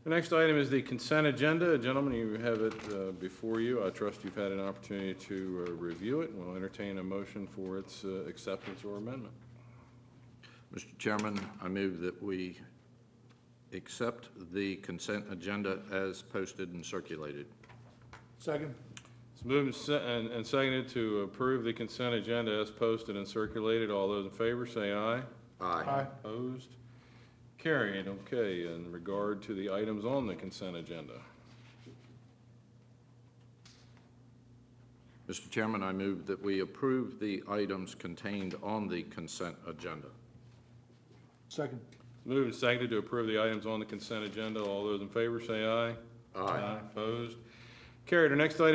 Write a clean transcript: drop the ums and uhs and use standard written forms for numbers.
The next item is the consent agenda. Gentlemen, you have it before you. I trust you've had an opportunity to review it, and we'll entertain a motion for its acceptance or amendment. Mr. Chairman, I move that we accept the consent agenda as posted and circulated. Second. It's moved and seconded to approve the consent agenda as posted and circulated. All those in favor say aye. Aye. Opposed? Carried. Okay, in regard to the items on the consent agenda. Mr. Chairman, I move that we approve the items contained on the consent agenda. Second. Moved and seconded to approve the items on the consent agenda. All those in favor say aye. Aye. Opposed? Carried. Our next item